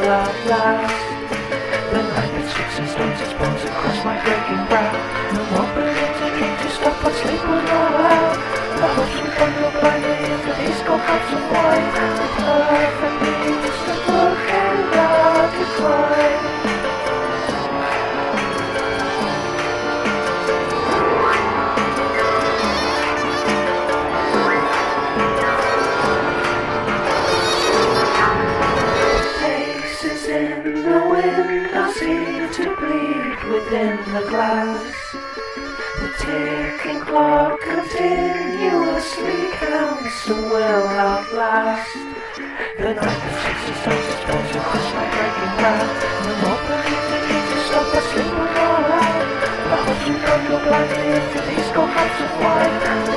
outlast. The night that sticks and stones its bones across my breaking brow. No more burning to drink to stop, but sleep will not allow. The hopes we find will blind me into these cold cups of wine. The perfect means to look and not decline. In the window seem to bleed within the glass. The ticking clock continuously counts and will outlast. The night that shakes and stones its bones across my breaking ground. No more believe the need to stop, but sleep will not allow. The hopes we find will blind me into these cold cups of wine.